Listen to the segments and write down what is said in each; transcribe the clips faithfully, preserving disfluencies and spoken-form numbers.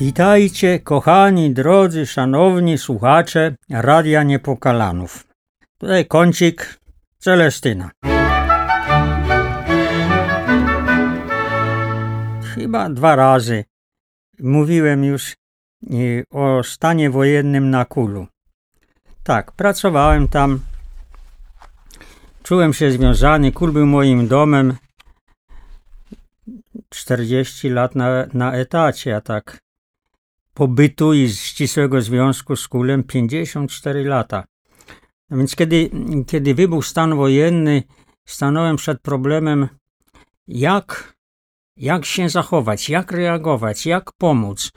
Witajcie, kochani, drodzy, szanowni słuchacze Radia Niepokalanów. Tutaj kącik Celestyna. Chyba dwa razy mówiłem już o stanie wojennym na Kulu. Tak, pracowałem tam, czułem się związany, Kul był moim domem, czterdzieści lat na, na etacie, a tak pobytu i ścisłego związku z Kulem pięćdziesiąt cztery lata. No więc kiedy, kiedy wybuchł stan wojenny, stanąłem przed problemem, jak, jak się zachować, jak reagować, jak pomóc.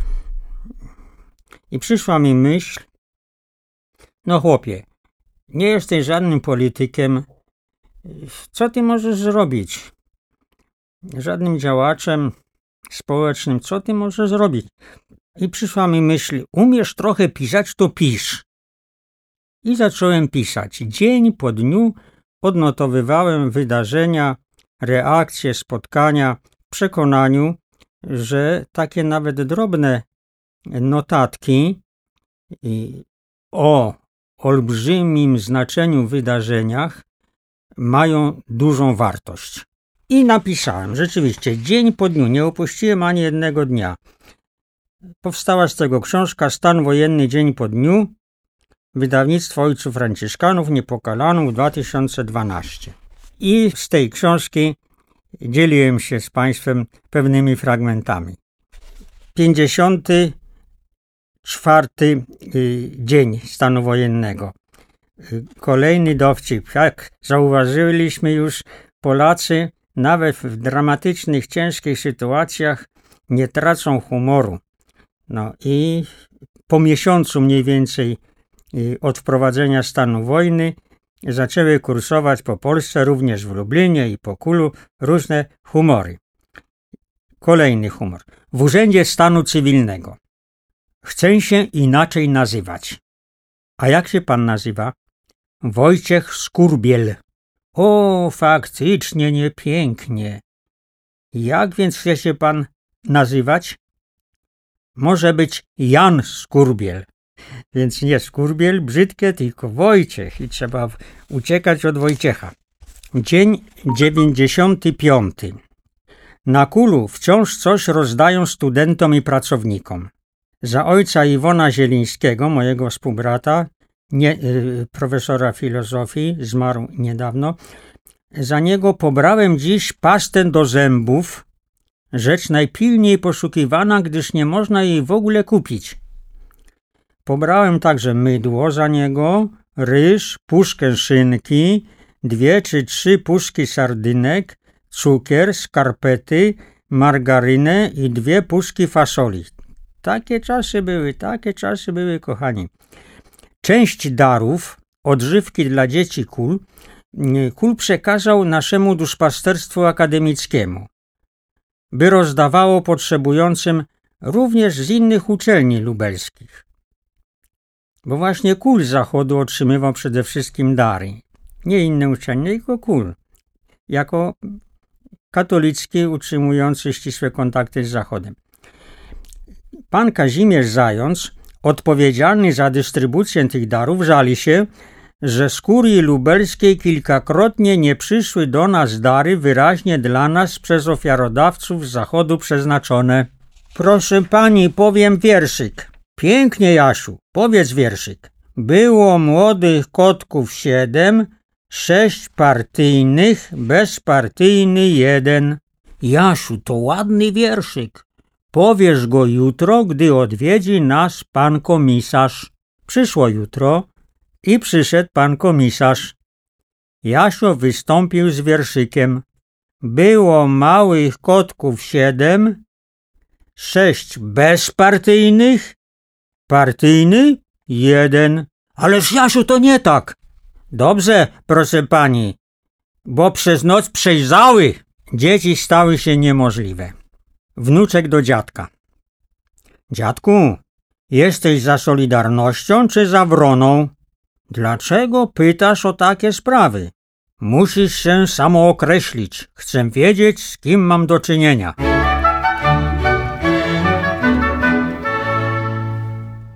I przyszła mi myśl, no chłopie, nie jesteś żadnym politykiem, co ty możesz zrobić? Żadnym działaczem społecznym, co ty możesz zrobić? I przyszła mi myśl, umiesz trochę pisać, to pisz. I zacząłem pisać. Dzień po dniu odnotowywałem wydarzenia, reakcje, spotkania w przekonaniu, że takie nawet drobne notatki o olbrzymim znaczeniu wydarzeniach mają dużą wartość. I napisałem, rzeczywiście, dzień po dniu, nie opuściłem ani jednego dnia. Powstała z tego książka Stan wojenny dzień po dniu, wydawnictwo Ojców Franciszkanów, Niepokalanów, dwa tysiące dwanaście. I z tej książki dzieliłem się z Państwem pewnymi fragmentami. pięćdziesiąty czwarty dzień stanu wojennego. Kolejny dowcip. Jak zauważyliśmy już, Polacy nawet w dramatycznych, ciężkich sytuacjach nie tracą humoru. No i po miesiącu mniej więcej od wprowadzenia stanu wojny zaczęły kursować po Polsce, również w Lublinie i po Kulu, różne humory. Kolejny humor. W Urzędzie Stanu Cywilnego. Chcę się inaczej nazywać. A jak się pan nazywa? Wojciech Skurbiel. O, faktycznie niepięknie. Jak więc chce się pan nazywać? Może być Jan Skurbiel. Więc nie Skurbiel, brzydkie, tylko Wojciech. I trzeba uciekać od Wojciecha. Dzień dziewięćdziesiąty piąty. Na Kulu wciąż coś rozdają studentom i pracownikom. Za ojca Iwona Zielińskiego, mojego współbrata, nie, y, profesora filozofii, zmarł niedawno, za niego pobrałem dziś pastę do zębów, rzecz najpilniej poszukiwana, gdyż nie można jej w ogóle kupić. Pobrałem także mydło za niego, ryż, puszkę szynki, dwie czy trzy puszki sardynek, cukier, skarpety, margarynę i dwie puszki fasoli. Takie czasy były, takie czasy były, kochani. Część darów, odżywki dla dzieci Kul, Kul przekazał naszemu duszpasterstwu akademickiemu, by rozdawało potrzebującym również z innych uczelni lubelskich. Bo właśnie Kul z Zachodu otrzymywał przede wszystkim dary. Nie inne uczelnie, tylko Kul. Jako katolicki utrzymujący ścisłe kontakty z Zachodem. Pan Kazimierz Zając, odpowiedzialny za dystrybucję tych darów, żali się, że z kurii lubelskiej kilkakrotnie nie przyszły do nas dary wyraźnie dla nas przez ofiarodawców z Zachodu przeznaczone. Proszę pani, powiem wierszyk. Pięknie, Jasiu, powiedz wierszyk. Było młodych kotków siedem, sześć partyjnych, bezpartyjny jeden. Jasiu, to ładny wierszyk. Powiesz go jutro, gdy odwiedzi nas pan komisarz. Przyszło jutro i przyszedł pan komisarz. Jasio wystąpił z wierszykiem. Było małych kotków siedem, sześć bezpartyjnych, partyjny jeden. Ależ Jasiu, to nie tak. Dobrze, proszę pani, bo przez noc przejrzały. Dzieci stały się niemożliwe. Wnuczek do dziadka. Dziadku, jesteś za Solidarnością czy za Wroną? Dlaczego pytasz o takie sprawy? Musisz się samookreślić. Chcę wiedzieć, z kim mam do czynienia.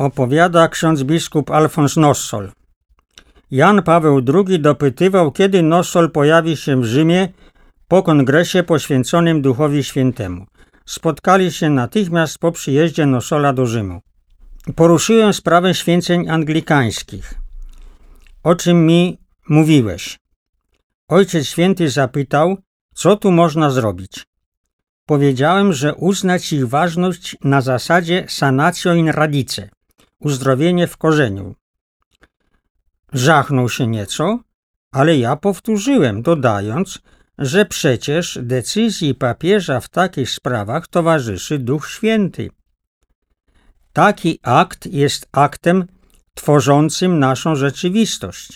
opowiada ksiądz biskup Alfons Nossol. Jan Paweł drugi dopytywał, kiedy Nossol pojawi się w Rzymie po kongresie poświęconym Duchowi Świętemu. Spotkali się natychmiast po przyjeździe Nossola do Rzymu. Poruszyłem sprawę święceń anglikańskich. O czym mi mówiłeś? Ojciec Święty zapytał, co tu można zrobić. Powiedziałem, że uznać ich ważność na zasadzie sanatio in radice, uzdrowienie w korzeniu. Żachnął się nieco, ale ja powtórzyłem, dodając, że przecież decyzji papieża w takich sprawach towarzyszy Duch Święty. Taki akt jest aktem tworzącym naszą rzeczywistość.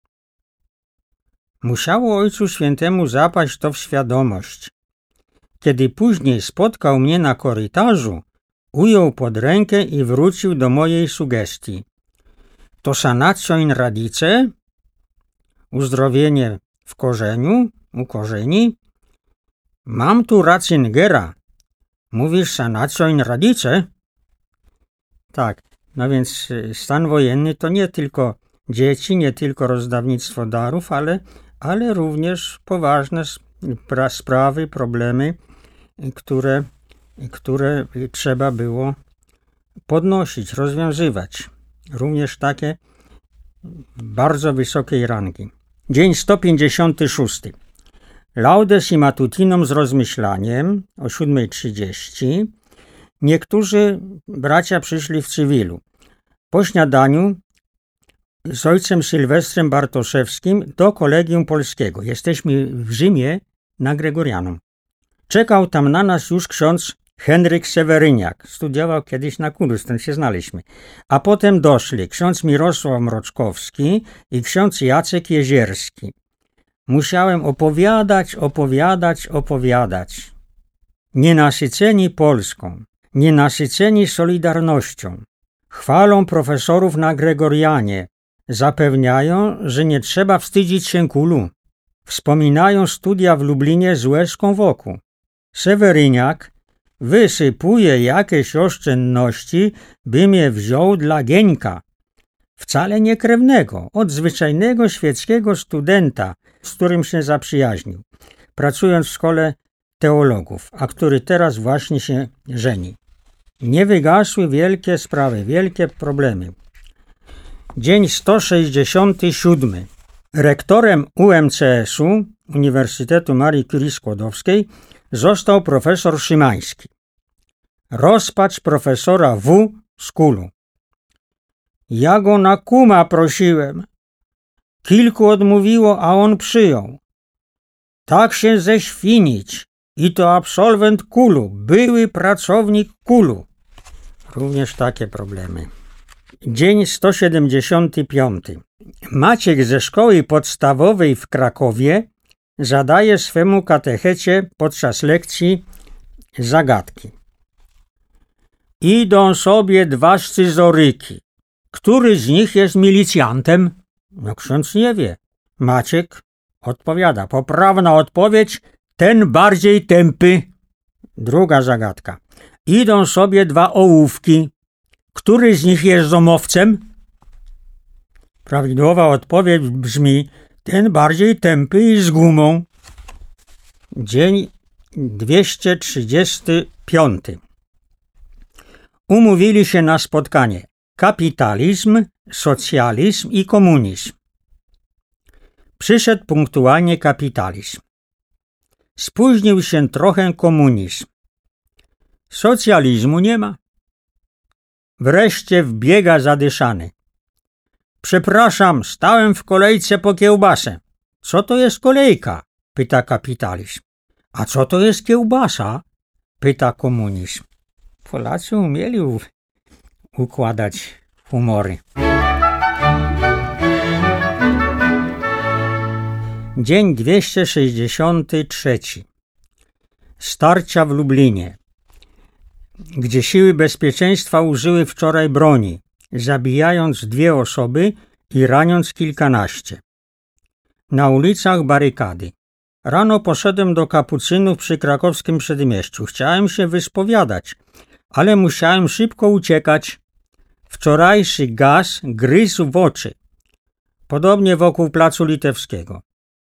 Musiało Ojcu Świętemu zapaść to w świadomość. Kiedy później spotkał mnie na korytarzu, ujął pod rękę i wrócił do mojej sugestii. To sanatio in radice, uzdrowienie w korzeniu, u korzeni. Mam tu Ratzingera. Mówisz sanatio in radice? Tak, no więc stan wojenny to nie tylko dzieci, nie tylko rozdawnictwo darów, ale, ale również poważne sprawy, problemy, które, które trzeba było podnosić, rozwiązywać. Również takie bardzo wysokiej rangi. Dzień sto pięćdziesiąty szósty. Laudes i matutinum z rozmyślaniem o siódma trzydzieści. Niektórzy bracia przyszli w cywilu. Po śniadaniu z ojcem Sylwestrem Bartoszewskim do Kolegium Polskiego. Jesteśmy w Rzymie na Gregorianum. Czekał tam na nas już ksiądz Henryk Seweryniak. Studiował kiedyś na Kulu, stąd się znaliśmy. A potem doszli ksiądz Mirosław Mroczkowski i ksiądz Jacek Jezierski. Musiałem opowiadać, opowiadać, opowiadać. Nienasyceni Polską, nienasyceni Solidarnością, chwalą profesorów na Gregorianie, zapewniają, że nie trzeba wstydzić się Kulu. Wspominają studia w Lublinie z łezką wokół. Seweryniak wysypuje jakieś oszczędności, by mnie wziął dla Gieńka. Wcale nie krewnego, od zwyczajnego świeckiego studenta, z którym się zaprzyjaźnił, pracując w szkole teologów, a który teraz właśnie się żeni. Nie wygasły wielkie sprawy, wielkie problemy. Dzień sto sześćdziesiąty siódmy. Rektorem U M C S u, Uniwersytetu Marii Curie Skłodowskiej, został profesor Szymański. Rozpacz profesora W. z Kulu. Ja go na kuma prosiłem. Kilku odmówiło, a on przyjął. Tak się ześwinić. I to absolwent Kulu, były pracownik Kulu. Również takie problemy. Dzień sto siedemdziesiąty piąty. Maciek ze szkoły podstawowej w Krakowie zadaje swemu katechecie podczas lekcji zagadki. Idą sobie dwa scyzoryki. Który z nich jest milicjantem? No ksiądz nie wie. Maciek odpowiada. Poprawna odpowiedź, ten bardziej tępy. Druga zagadka. Idą sobie dwa ołówki. Który z nich jest zomowcem? Prawidłowa odpowiedź brzmi, ten bardziej tępy i z gumą. Dzień dwieście trzydziesty piąty. Umówili się na spotkanie. Kapitalizm, socjalizm i komunizm. Przyszedł punktualnie kapitalizm. Spóźnił się trochę komunizm. Socjalizmu nie ma. Wreszcie wbiega zadyszany. Przepraszam, stałem w kolejce po kiełbasę. Co to jest kolejka? Pyta kapitalizm. A co to jest kiełbasa? Pyta komunizm. Polacy umieli u- układać humory. Dzień dwieście sześćdziesiąty trzeci. Starcia w Lublinie, gdzie siły bezpieczeństwa użyły wczoraj broni, zabijając dwie osoby i raniąc kilkanaście. Na ulicach barykady. Rano poszedłem do kapucynów przy krakowskim przedmieściu. Chciałem się wyspowiadać, ale musiałem szybko uciekać. Wczorajszy gaz gryzł w oczy. Podobnie wokół Placu Litewskiego.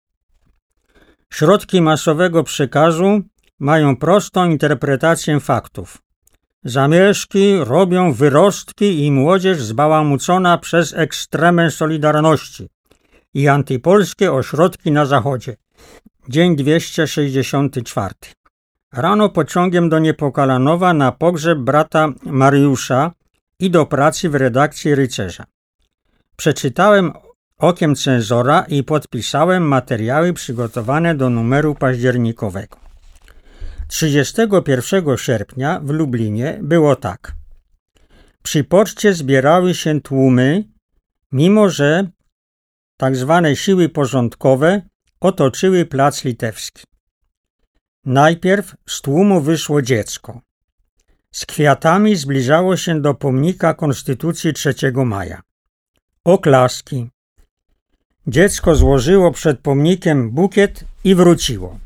Środki masowego przekazu mają prostą interpretację faktów. Zamieszki robią wyrostki i młodzież zbałamucona przez ekstremę Solidarności i antypolskie ośrodki na zachodzie. Dzień dwieście sześćdziesiąty czwarty. Rano pociągiem do Niepokalanowa na pogrzeb brata Mariusza i do pracy w redakcji Rycerza. Przeczytałem okiem cenzora i podpisałem materiały przygotowane do numeru październikowego. trzydziestego pierwszego sierpnia w Lublinie było tak. Przy poczcie zbierały się tłumy, mimo że tak zwane siły porządkowe otoczyły Plac Litewski. Najpierw z tłumu wyszło dziecko. Z kwiatami zbliżało się do pomnika Konstytucji trzeciego maja. Oklaski. Dziecko złożyło przed pomnikiem bukiet i wróciło.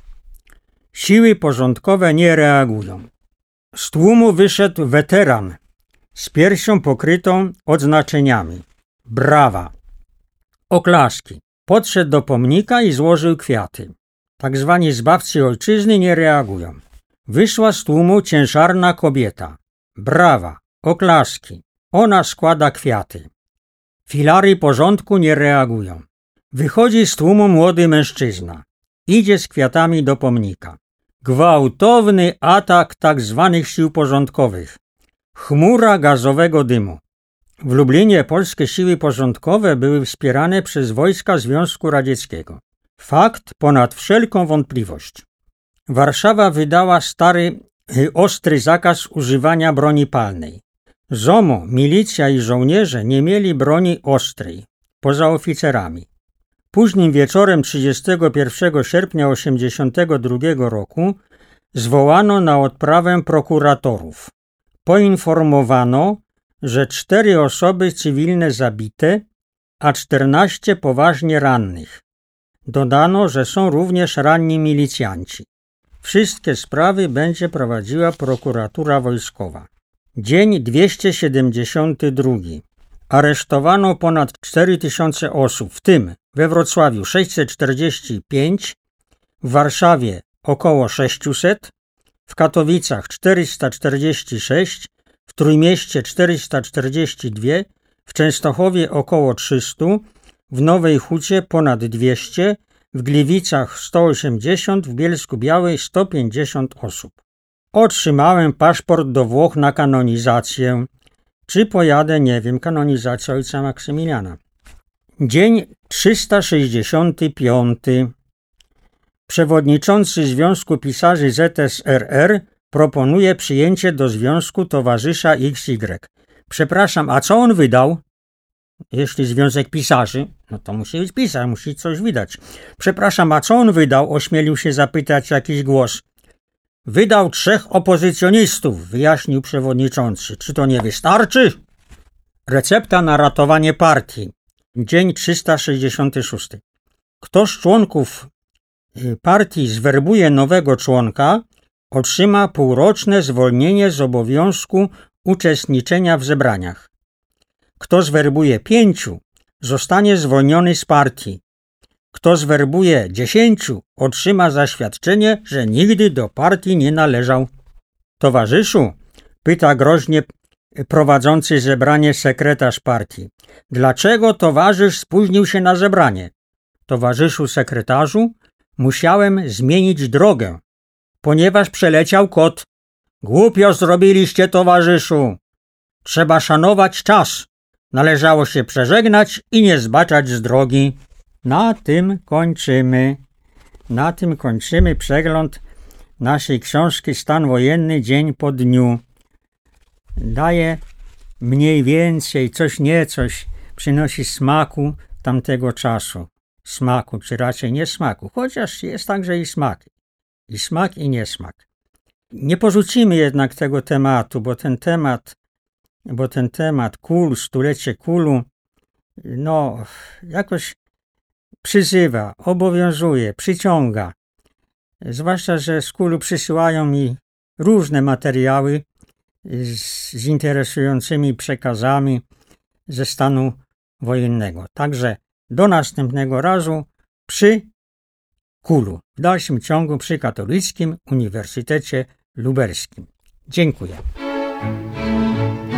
Siły porządkowe nie reagują. Z tłumu wyszedł weteran z piersią pokrytą odznaczeniami. Brawa. Oklaski. Podszedł do pomnika i złożył kwiaty. Tak zwani zbawcy ojczyzny nie reagują. Wyszła z tłumu ciężarna kobieta. Brawa. Oklaski. Ona składa kwiaty. Filary porządku nie reagują. Wychodzi z tłumu młody mężczyzna. Idzie z kwiatami do pomnika. Gwałtowny atak tak zwanych sił porządkowych. Chmura gazowego dymu. W Lublinie polskie siły porządkowe były wspierane przez wojska Związku Radzieckiego. Fakt ponad wszelką wątpliwość. Warszawa wydała stary, ostry zakaz używania broni palnej. ZOMO, milicja i żołnierze nie mieli broni ostrej, poza oficerami. Późnym wieczorem trzydziestego pierwszego sierpnia osiemdziesiątego drugiego roku zwołano na odprawę prokuratorów. Poinformowano, że cztery osoby cywilne zabite, a czternaście poważnie rannych. Dodano, że są również ranni milicjanci. Wszystkie sprawy będzie prowadziła prokuratura wojskowa. Dzień dwieście siedemdziesiąty drugi. Aresztowano ponad cztery tysiące osób, w tym we Wrocławiu sześćset czterdzieści pięć, w Warszawie około sześćset, w Katowicach czterysta czterdzieści sześć, w Trójmieście czterysta czterdzieści dwa, w Częstochowie około trzysta, w Nowej Hucie ponad dwieście, w Gliwicach sto osiemdziesiąt, w Bielsku-Białej sto pięćdziesiąt osób. Otrzymałem paszport do Włoch na kanonizację. Czy pojadę? Nie wiem. Kanonizacja ojca Maksymiliana. Dzień trzysta sześćdziesiąty piąty. Przewodniczący Związku Pisarzy Z S R R proponuje przyjęcie do związku towarzysza X Y. Przepraszam, a co on wydał? Jeśli Związek Pisarzy, no to musi być pisarz, musi coś wydać. Przepraszam, a co on wydał? Ośmielił się zapytać jakiś głos. Wydał trzech opozycjonistów, wyjaśnił przewodniczący. Czy to nie wystarczy? Recepta na ratowanie partii. Dzień trzysta sześćdziesiąty szósty. Kto z członków partii zwerbuje nowego członka, otrzyma półroczne zwolnienie z obowiązku uczestniczenia w zebraniach. Kto zwerbuje pięciu, zostanie zwolniony z partii. Kto zwerbuje dziesięciu, otrzyma zaświadczenie, że nigdy do partii nie należał. Towarzyszu, pyta groźnie prowadzący zebranie sekretarz partii. Dlaczego towarzysz spóźnił się na zebranie? Towarzyszu sekretarzu, musiałem zmienić drogę, ponieważ przeleciał kot. Głupio zrobiliście, towarzyszu. Trzeba szanować czas. Należało się przeżegnać i nie zbaczać z drogi. Na tym kończymy. Na tym kończymy przegląd naszej książki Stan wojenny dzień po dniu. Daje mniej więcej, coś niecoś, przynosi smaku tamtego czasu. Smaku, czy raczej niesmaku, chociaż jest także i smak. I smak, i niesmak. Nie porzucimy jednak tego tematu, bo ten temat, bo ten temat kul, stulecie kulu, no jakoś przyzywa, obowiązuje, przyciąga. Zwłaszcza, że z kulu przysyłają mi różne materiały z, z interesującymi przekazami ze stanu wojennego. Także do następnego razu przy Kulu, w dalszym ciągu przy Katolickim Uniwersytecie Lubelskim. Dziękuję.